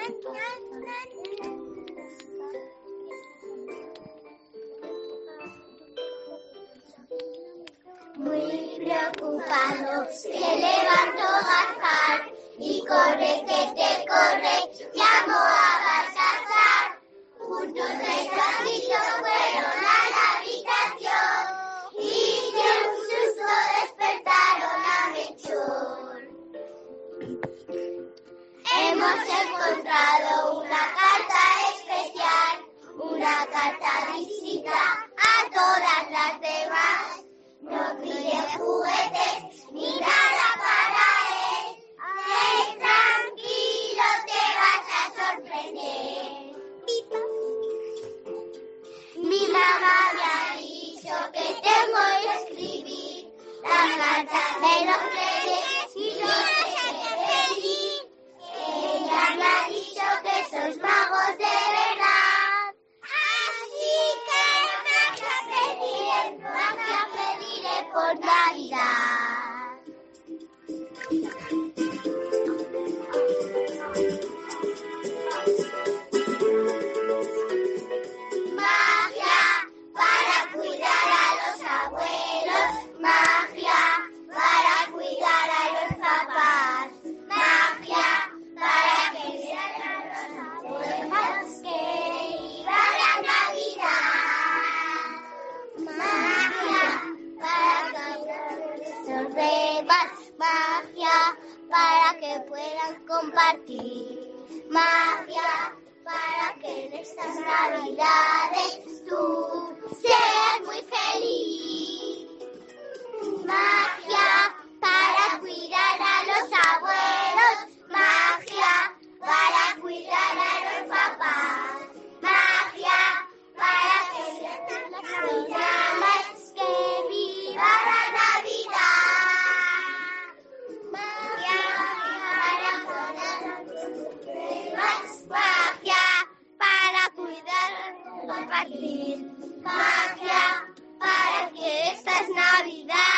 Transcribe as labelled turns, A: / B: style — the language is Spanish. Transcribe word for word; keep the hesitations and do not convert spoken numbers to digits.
A: Muy preocupado se levantó Gaspar y corre que te corre, llamó a Baltasar. Juntos despacito fueron a la habitación y de un susto despertaron a Melchor. Hemos encontrado una carta especial, una carta distinta a todas las demás. No pide juguetes ni nada para él. Ven tranquilo, te vas a sorprender. Mi mamá me ha dicho que tengo que escribir la carta de los reyes y yo seré feliz. Ella me ha dicho que sois magos de verdad. Así que magia pediré, magia pediré por Navidad. Magia para cuidar a los abuelos, magia para cuidar a los papás, magia para que vean a los abuelos que viva la Navidad, magia para cuidar a los demás, magia para que puedan compartir, magia para que en estas Navidades tú seas muy feliz. Magia para cuidar a los abuelos, magia para cuidar a los papás, magia para que sean las Navidades, que viva la Navidad. Magia para cuidar a los demás, magia para cuidar y compartir, magia para que estas Navidades